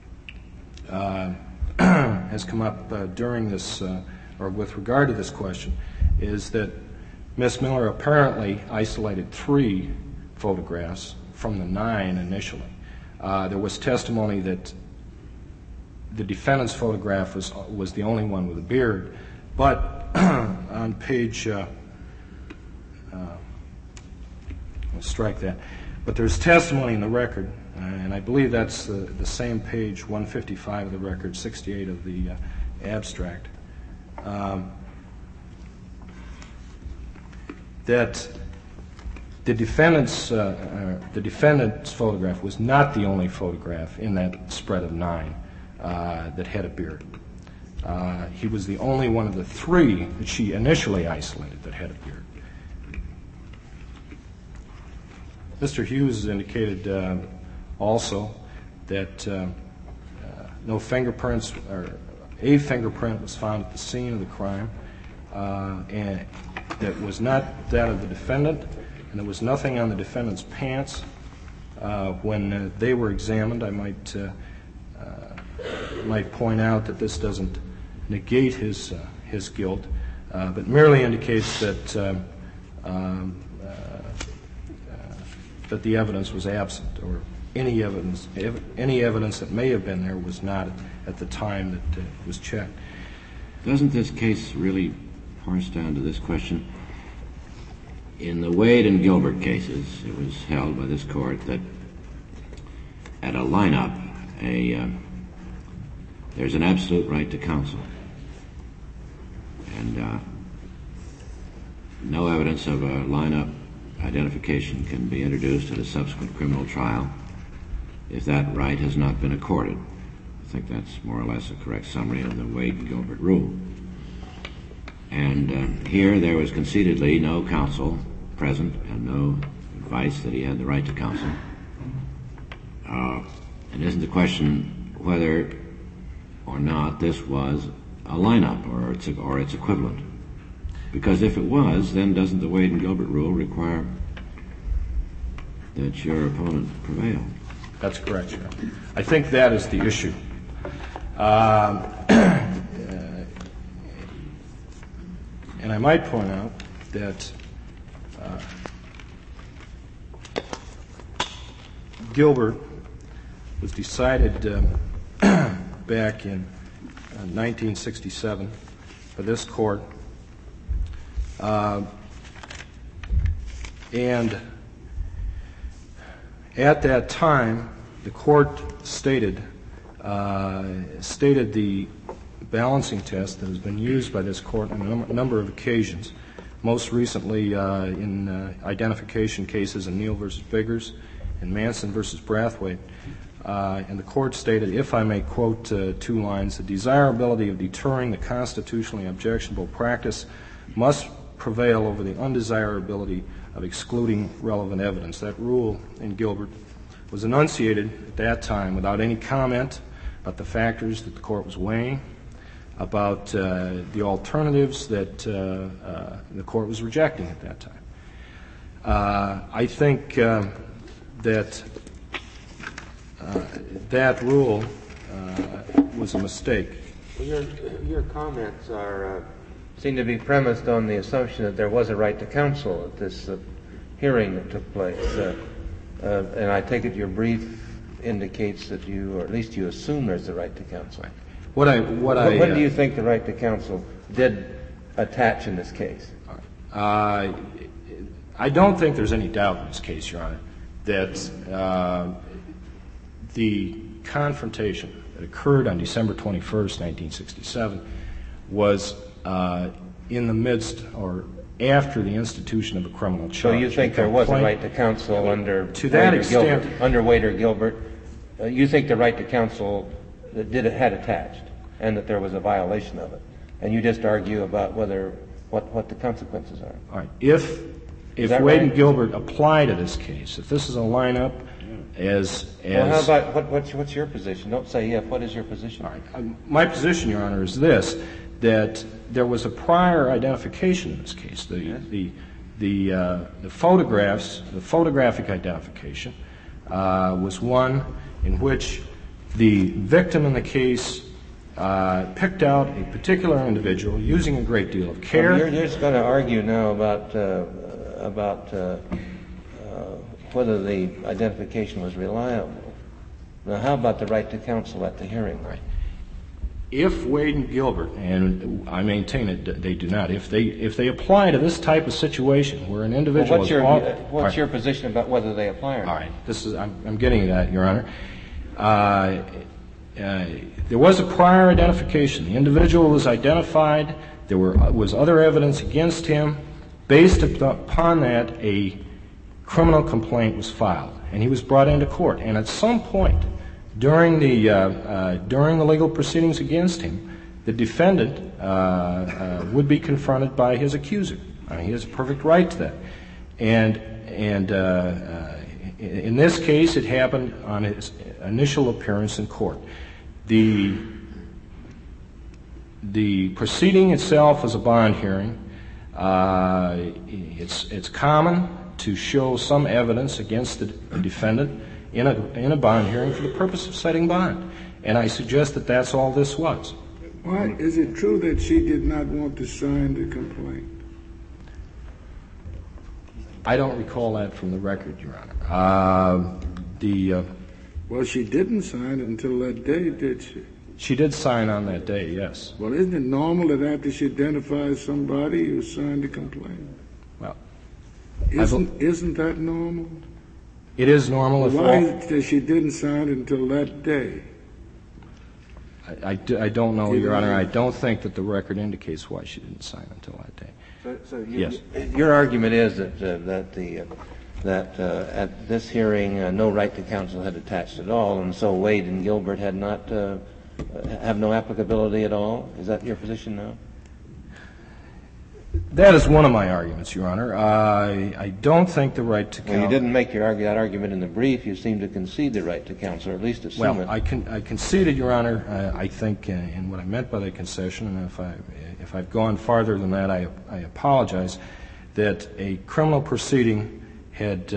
has come up during this, or with regard to this question, is that Ms. Miller apparently isolated 3 photographs from the 9 initially. There was testimony that the defendant's photograph was the only one with a beard, but on page, I'll strike that, but there's testimony in the record, and I believe that's the same page 155 of the record, 68 of the abstract, that the defendant's photograph was not the only photograph in that spread of 9 that had a beard. He was the only one of the 3 that she initially isolated that had a beard. Mr. Hughes has indicated also that no fingerprints, or a fingerprint was found at the scene of the crime, and that was not that of the defendant, and there was nothing on the defendant's pants when they were examined. I might point out that this doesn't negate his guilt, but merely indicates that that the evidence was absent, or any evidence that may have been there was not at the time that it was checked. Doesn't this case really parse down to this question? In the Wade and Gilbert cases, it was held by this court that at a lineup, there's an absolute right to counsel, and no evidence of a lineup identification can be introduced at a subsequent criminal trial if that right has not been accorded. I think that's more or less a correct summary of the Wade and Gilbert rule. And here there was conceitedly no counsel present and no advice that he had the right to counsel. And isn't the question whether or not this was a lineup or its equivalent? Because if it was, then doesn't the Wade and Gilbert rule require that your opponent prevail? That's correct, Your Honor. I think that is the issue. And I might point out that Gilbert was decided back in 1967 by this court, and at that time the court stated the balancing test that has been used by this court on a number of occasions, most recently in identification cases in Neal versus Biggers and Manson versus Brathwaite. And the court stated, if I may quote two lines, the desirability of deterring the constitutionally objectionable practice must prevail over the undesirability of excluding relevant evidence. That rule in Gilbert was enunciated at that time without any comment about the factors that the court was weighing, about the alternatives that the court was rejecting at that time. I think that that rule was a mistake. Well, your comments seem to be premised on the assumption that there was a right to counsel at this hearing that took place. And I take it your brief indicates that you, or at least you assume there's a right to counsel. When do you think the right to counsel did attach in this case? I don't think there's any doubt in this case, Your Honor, that the confrontation that occurred on December 21st, 1967 was in the midst or after the institution of a criminal charge. So you think there was a right to counsel under to that extent, under Wade or Gilbert? You think the right to counsel had attached, and that there was a violation of it, and you just argue about what the consequences are. All right. If Wade and Gilbert apply to this case, if this is a lineup as well, how about what's your position? Don't say if. What is your position? All right. My position, Your Honor, is this: that there was a prior identification in this case. The photographs, the photographic identification, was one in which the victim in the case picked out a particular individual using a great deal of care. You're just going to argue now about whether the identification was reliable. Now, how about the right to counsel at the hearing? Right. If Wade and Gilbert, and I maintain it, they do not. If they apply to this type of situation where an individual what's your position about whether they apply or not? All right. I'm getting to that, Your Honor. There was a prior identification. The individual was identified. There was other evidence against him. Based upon that, a criminal complaint was filed, and he was brought into court. And at some point during the legal proceedings against him, the defendant would be confronted by his accuser. I mean, he has a perfect right to that. And in this case, it happened on his initial appearance in court. The proceeding itself was a bond hearing. It's common to show some evidence against the defendant in a bond hearing for the purpose of setting bond. And I suggest that that's all this was. Why is it true that she did not want to sign the complaint? I don't recall that from the record, Your Honor. Well, she didn't sign it until that day, did she? She did sign on that day, yes. Well, isn't it normal that after she identifies somebody, you sign the complaint? Well, isn't that normal? It is normal. Why that she didn't sign it until that day? I don't know, Your Honor. I don't think that the record indicates why she didn't sign until that day. Yes. Your argument is that at this hearing, no right to counsel had attached at all, and so Wade and Gilbert had not have no applicability at all. Is that your position now? That is one of my arguments, Your Honor. I don't think the right to counsel. Well, you didn't make that argument in the brief. You seem to concede the right to counsel, or at least assume it. Well, I conceded, Your Honor, I think, in what I meant by the concession, and if I've gone farther than that, I apologize, that a criminal proceeding had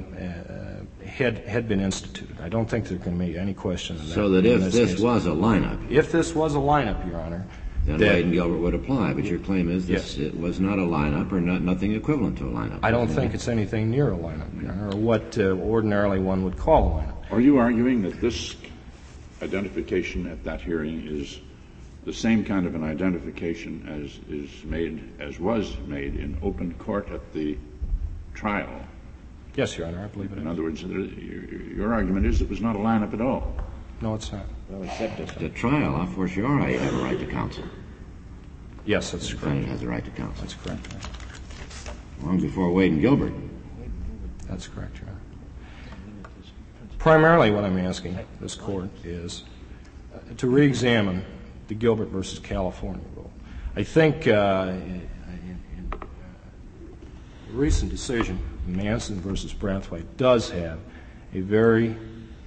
been instituted. I don't think there can be any question of that. So that if this was a lineup. If this was a lineup, Your Honor. Then Wade and Gilbert would apply, but your claim is this, it was not a lineup or nothing equivalent to a lineup. I don't think it's anything near a lineup, Your Honor, or what ordinarily one would call a lineup. Are you arguing that this identification at that hearing is the same kind of an identification as was made in open court at the trial? Yes, Your Honor, I believe it is. In other words, your argument is it was not a lineup at all. No, it's not. Well, except at the trial, a fortiori, you have a right to counsel. Yes, that's correct. The defendant has a right to counsel. That's correct. Long before Wade and Gilbert. That's correct, Your Honor. Primarily what I'm asking this Court is to re-examine the Gilbert versus California rule. I think in the recent decision, Manson versus Brathwaite does have a very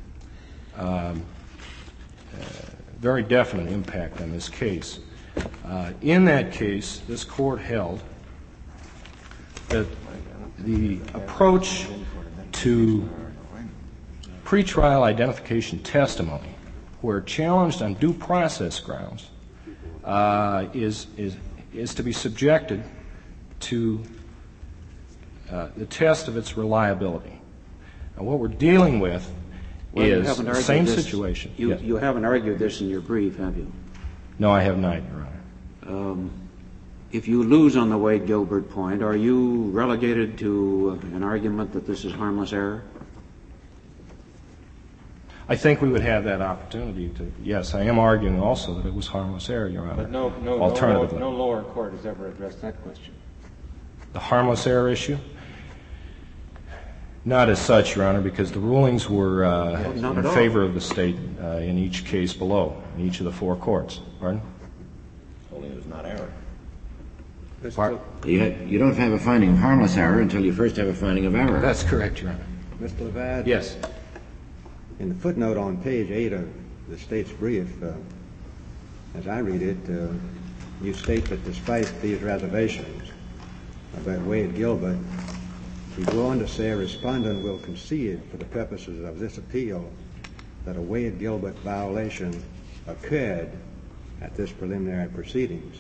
definite impact on this case. In that case, this Court held that the approach to pretrial identification testimony, where challenged on due process grounds, is to be subjected to the test of its reliability. And what we're dealing with is the same situation. You haven't argued this in your brief, have you? No, I have not, Your Honor. If you lose on the Wade-Gilbert point, are you relegated to an argument that this is harmless error? I think we would have that opportunity to. Yes, I am arguing also that it was harmless error, Your Honor. But no lower court has ever addressed that question. The harmless error issue? Not as such, Your Honor, because the rulings were in favor of the State in each case below, in each of the four courts. Pardon? Only it was not error. You don't have a finding of harmless error until you first have a finding of error. That's correct, Your Honor. Mr. Levad? Yes. In the footnote on page 8 of the State's brief, as I read it, you state that despite these reservations about Wade-Gilbert, you go on to say a respondent will concede for the purposes of this appeal that a Wade-Gilbert violation occurred at this preliminary proceedings.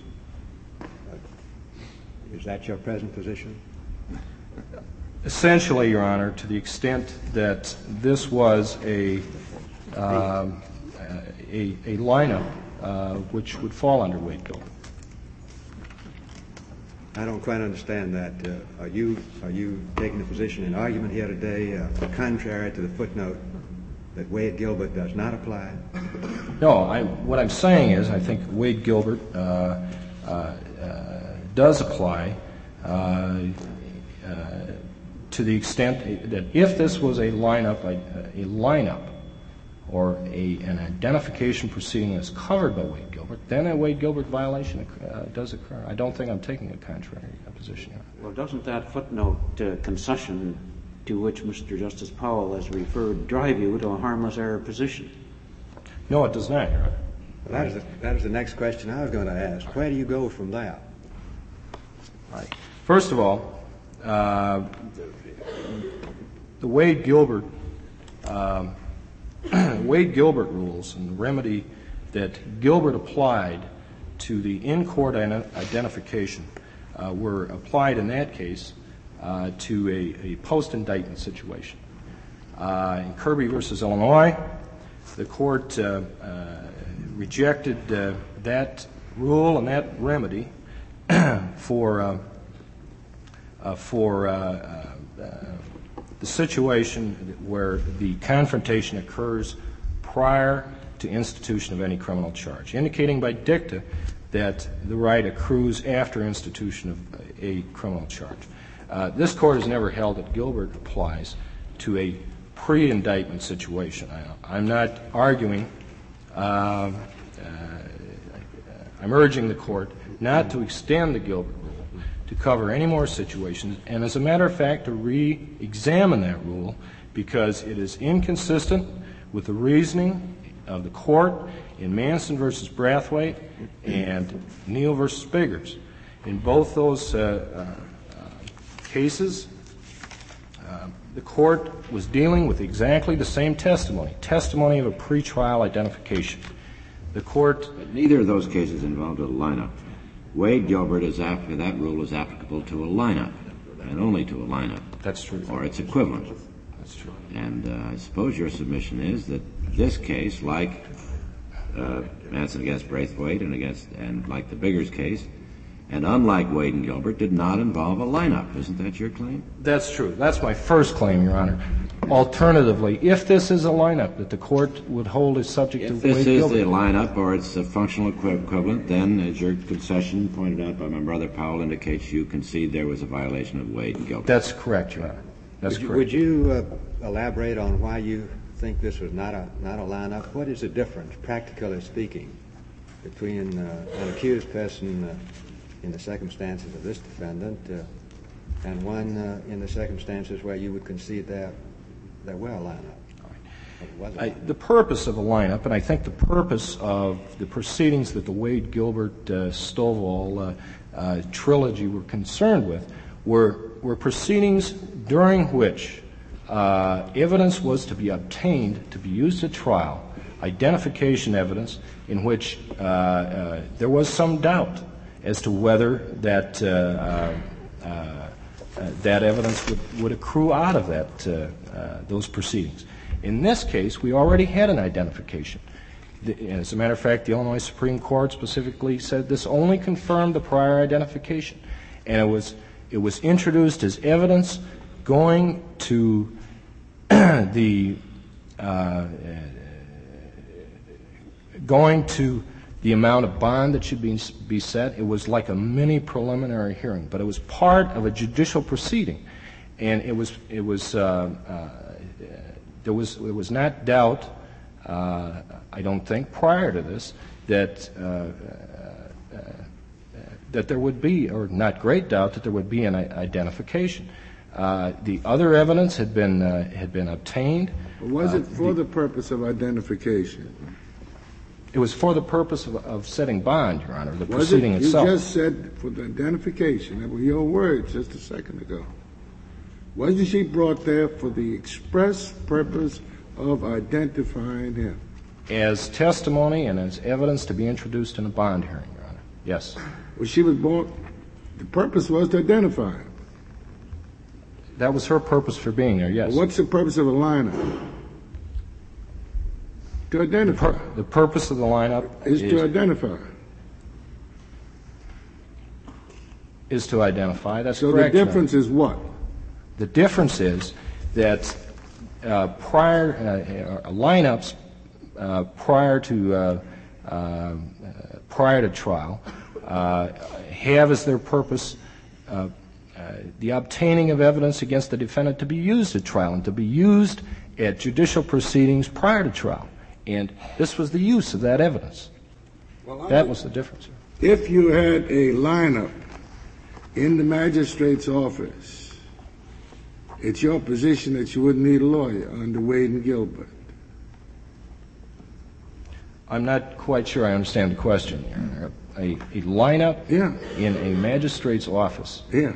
Is that your present position? Essentially, Your Honor, to the extent that this was a lineup which would fall under Wade-Gilbert. I don't quite understand that. Are you taking a position in argument here today contrary to the footnote that Wade-Gilbert does not apply? No. What I'm saying is I think Wade-Gilbert does apply to the extent that if this was a lineup or an identification proceeding that's covered by Wade-Gilbert, then a Wade-Gilbert violation does occur. I don't think I'm taking a contrary position here. Well, doesn't that footnote concession to which Mr. Justice Powell has referred drive you to a harmless error position? No, it does not, Your Honor. Well, that is the next question I was going to ask. Where do you go from there? Right. First of all, the Wade-Gilbert rules and the remedy that Gilbert applied to the in-court identification were applied in that case to a post-indictment situation. In Kirby v. Illinois, the court rejected that rule and that remedy for the situation where the confrontation occurs prior to institution of any criminal charge, indicating by dicta that the right accrues after institution of a criminal charge. This court has never held that Gilbert applies to a pre-indictment situation. I'm not arguing. I'm urging the court not to extend the Gilbert rule to cover any more situations, and as a matter of fact, to re-examine that rule because it is inconsistent with the reasoning of the court in Manson versus Brathwaite and Neal versus Biggers. In both those cases, the court was dealing with exactly the same testimony of a pretrial identification. The court... But neither of those cases involved a lineup. Wade Gilbert is after that rule is applicable to a lineup, and only to a lineup. That's true. Or its equivalent. That's true. And I suppose your submission is that this case, like Manson against Brathwaite and like the Biggers case, and unlike Wade and Gilbert, did not involve a lineup. Isn't that your claim? That's true. That's my first claim, Your Honor. Alternatively, if this is a lineup that the court would hold as subject to Wade Gilbert. If this is the lineup or it's a functional equivalent, then, as your concession pointed out by my brother Powell indicates, you concede there was a violation of Wade and Gilbert. That's correct, Your Honor. That's correct. Would you elaborate on why you think this was not a lineup? What is the difference, practically speaking, between an accused person in the circumstances of this defendant and one in the circumstances where you would concede there were a lineup? The purpose of a lineup, and I think the purpose of the proceedings that the Wade Gilbert Stovall trilogy were concerned with were proceedings during which evidence was to be obtained to be used at trial, identification evidence in which there was some doubt as to whether that evidence would accrue out of those proceedings. In this case, we already had an identification. As a matter of fact, the Illinois Supreme Court specifically said this only confirmed the prior identification, and it was introduced as evidence going to the amount of bond that should be set. It was like a mini preliminary hearing, but it was part of a judicial proceeding, and there was not doubt, I don't think, prior to this that there would be, or not great doubt, that there would be an identification. The other evidence had been obtained. Was it for the purpose of identification? It was for the purpose of setting bond, Your Honor, the proceeding itself. You just said for the identification. That were your words just a second ago. Wasn't she brought there for the express purpose of identifying him? As testimony and as evidence to be introduced in a bond hearing, Your Honor. Yes. Well, she was brought, the purpose was to identify him. That was her purpose for being there, yes. Well, what's the purpose of a lineup? To identify. The purpose of the lineup is to identify. Is to identify. That's so correct. So the difference is what? The difference is that lineups prior to trial have as their purpose the obtaining of evidence against the defendant to be used at trial and to be used at judicial proceedings prior to trial. And this was the use of that evidence. Well, that was the difference. If you had a lineup in the magistrate's office, it's your position that you wouldn't need a lawyer under Wade and Gilbert. I'm not quite sure I understand the question. A lineup in a magistrate's office. Yeah.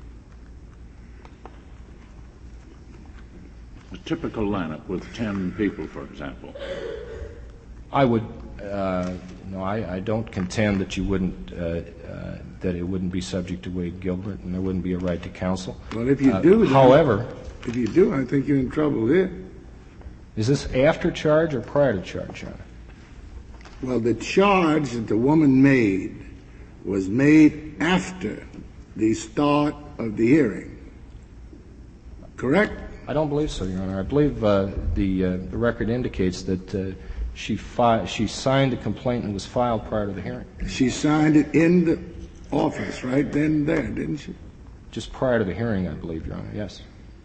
A typical lineup with 10 people, for example. I would no, I don't contend that you wouldn't that it wouldn't be subject to Wade Gilbert and there wouldn't be a right to counsel. Well, if you do, however, if you do, I think you're in trouble here. Is this after charge or prior to charge, Your Honor? Well, the charge that the woman made was made after the start of the hearing. Correct? I don't believe so, Your Honor. I believe the record indicates that she signed the complaint and was filed prior to the hearing. She signed it in the office right then and there, didn't she? Just prior to the hearing, I believe, Your Honor, yes.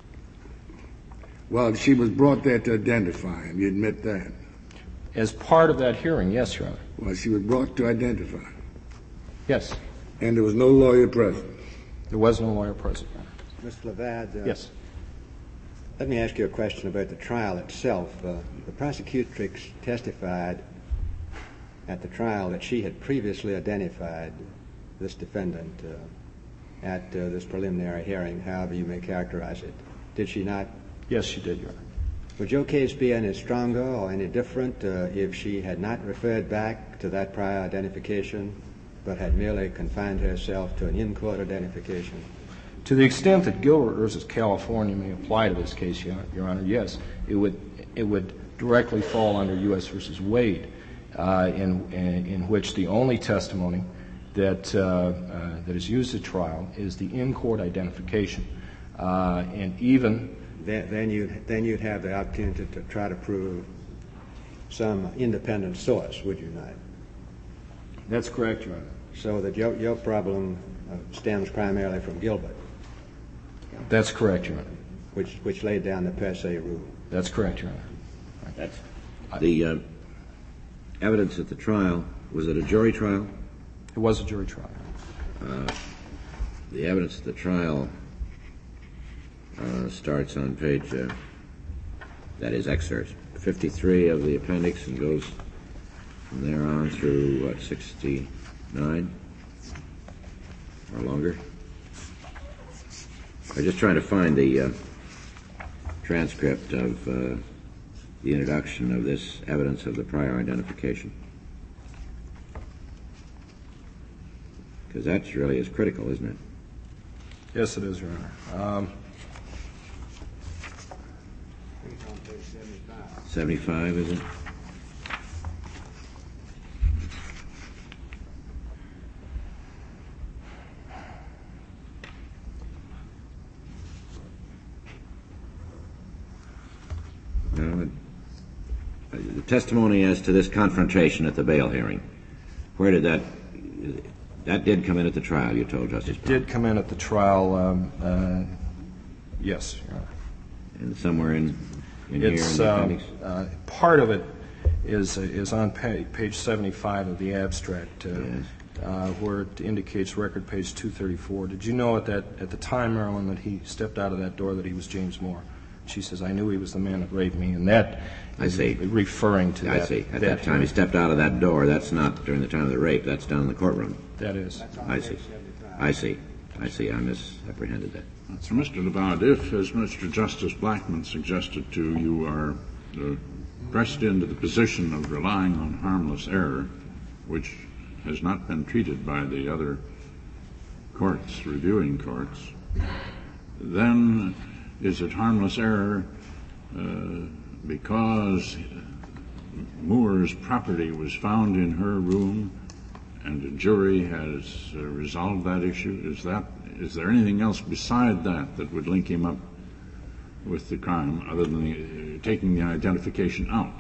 Well, she was brought there to identify him. You admit that? As part of that hearing, yes, Your Honor. Well, she was brought to identify. Yes. And there was no lawyer present. There was no lawyer present. Mr. Levad, Yes. let me ask you a question about the trial itself. The prosecutrix testified at the trial that she had previously identified this defendant at this preliminary hearing, however you may characterize it. Did she not? Yes, she did, Your Honor. Would your case be any stronger or any different if she had not referred back to that prior identification, but had merely confined herself to an in-court identification? To the extent that Gilbert versus California may apply to this case, Your Honor, yes, it would directly fall under U.S. versus Wade, in which the only testimony that is used at trial is the in-court identification, and even then you'd have the opportunity to try to prove some independent source, would you not? That's correct, Your Honor. So that your problem stems primarily from Gilbert. That's correct, Your Honor. Which laid down the per se rule. That's correct, Your Honor. That's the evidence at the trial. Was it a jury trial? It was a jury trial. The evidence at the trial starts on page, that is excerpt 53 of the appendix and goes from there on through, 69 or longer. I'm just trying to find the transcript of the introduction of this evidence of the prior identification, because that really is critical, isn't it? Yes, it is, Your Honor. 75, is it? The testimony as to this confrontation at the bail hearing, where did that did come in at the trial, you told Justice It Brown? did come in at the trial, yes, Your Honor. And somewhere in here in the appendix? Part of it is on page 75 of the abstract, where it indicates record page 234. Did you know at the time, Marilyn, that he stepped out of that door that he was James Moore? She says, I knew he was the man that raped me, and that is referring to that. I see. At that time he stepped out of that door. That's not during the time of the rape. That's down in the courtroom. That is. I see. I misapprehended that. So, Mr. Levad, if, as Mr. Justice Blackmun suggested to you, are pressed into the position of relying on harmless error, which has not been treated by the other courts, reviewing courts, then is it harmless error because Moore's property was found in her room and a jury has resolved that issue? Is there anything else beside that would link him up with the crime other than taking the identification out?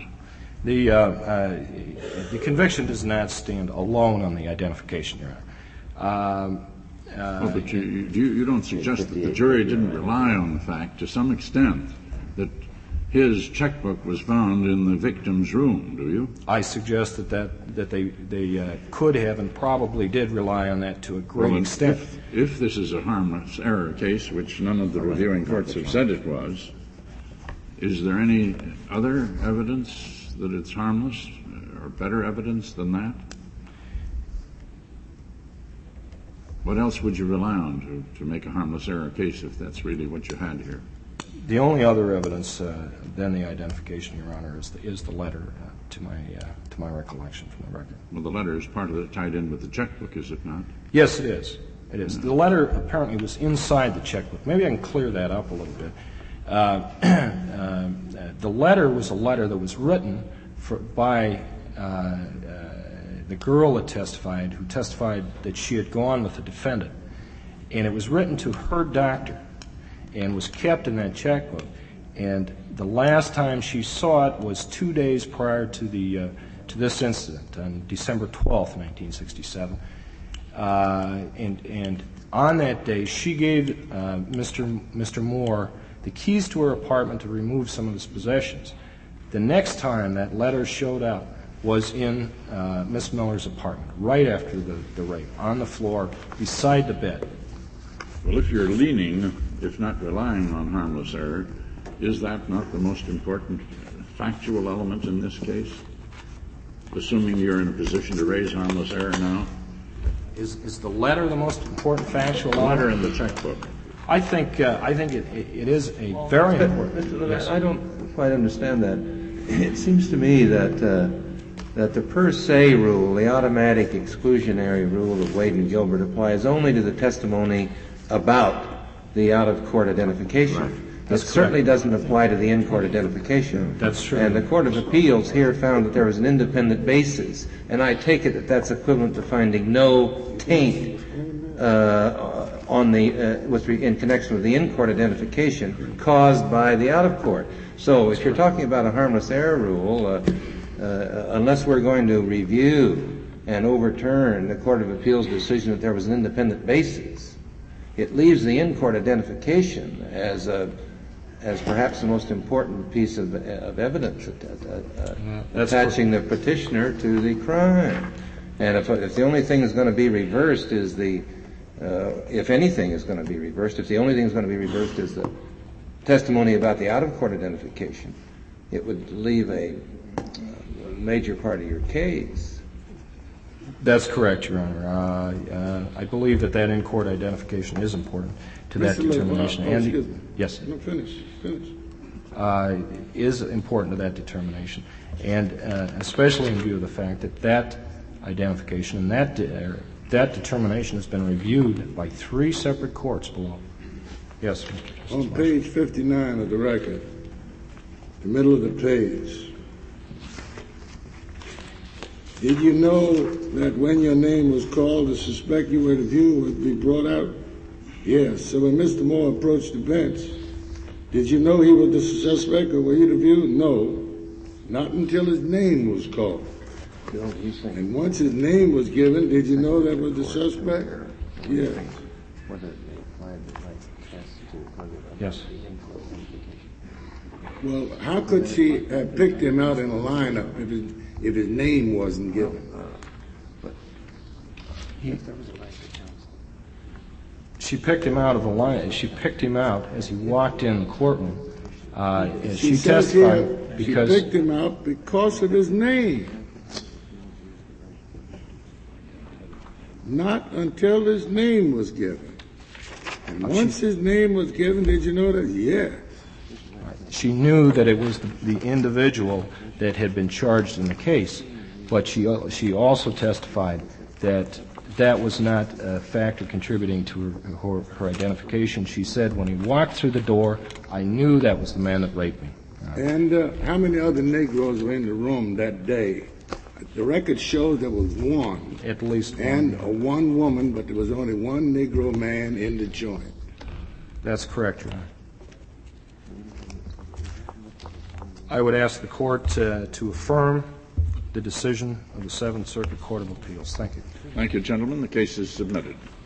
The conviction does not stand alone on the identification, Your Honor. But you don't suggest that the jury didn't rely on the fact to some extent that his checkbook was found in the victim's room, do you? I suggest that they could have and probably did rely on that to a great extent. If this is a harmless error case, which none of the reviewing courts have said it was, is there any other evidence that it's harmless or better evidence than that? What else would you rely on to make a harmless error case if that's really what you had here? The only other evidence than the identification, Your Honor, is the letter to my recollection from the record. Well, the letter is part of it tied in with the checkbook, is it not? Yes, it is. It is. The letter apparently was inside the checkbook. Maybe I can clear that up a little bit. The letter was a letter that was written by the girl that testified, who testified that she had gone with the defendant. And it was written to her doctor and was kept in that checkbook. And the last time she saw it was 2 days prior to this incident, on December 12th, 1967. And on that day, she gave Mr. Moore the keys to her apartment to remove some of his possessions. The next time that letter showed up was in Miss Miller's apartment, right after the rape, on the floor, beside the bed. Well, if you're leaning, if not relying on harmless error, is that not the most important factual element in this case? Assuming you're in a position to raise harmless error now? Is the letter the most important factual The element? letter in the checkbook. I think it is a very important. Yes. I don't quite understand that. It seems to me that the per se rule, the automatic exclusionary rule of Wade and Gilbert, applies only to the testimony about the out-of-court identification. Right. It certainly doesn't apply to the in-court identification. That's true. And the Court of Appeals here found that there was an independent basis, and I take it that that's equivalent to finding no taint in connection with the in-court identification caused by the out-of-court. So if you're talking about a harmless error rule, unless we're going to review and overturn the Court of Appeals' decision that there was an independent basis, it leaves the in-court identification as perhaps the most important piece of evidence attaching the petitioner to the crime. And if the only thing is going to be reversed is if anything is going to be reversed, if the only thing is going to be reversed is the testimony about the out-of-court identification, it would leave a major part of your case. That's correct, Your Honor. I believe that in-court identification is important to that determination. Excuse me. Yes. No, finish. Is important to that determination, and especially in view of the fact that identification and that determination has been reviewed by 3 separate courts below. Yes, Mr. Justice. On page 59 of the record, the middle of the page, did you know that when your name was called, the suspect you were to view would be brought out? Yes. So when Mr. Moore approached the bench, did you know he was the suspect or were you to view? No. Not until his name was called. And once his name was given, did you know that was the suspect? Yes. Yes. Well, how could she have picked him out in a lineup if his name wasn't given? She picked him out of the line. She picked him out as he walked in the courtroom. She testified because she picked him out because of his name. Not until his name was given. And once his name was given, did you know that? Yes. She knew that it was the individual that had been charged in the case, but she also testified that that was not a factor contributing to her identification. She said, when he walked through the door, I knew that was the man that raped me. And how many other Negroes were in the room that day? The record shows there was one. At least one. And one woman, but there was only one Negro man in the joint. That's correct, Your Honor. I would ask the Court to affirm the decision of the Seventh Circuit Court of Appeals. Thank you. Thank you, gentlemen. The case is submitted.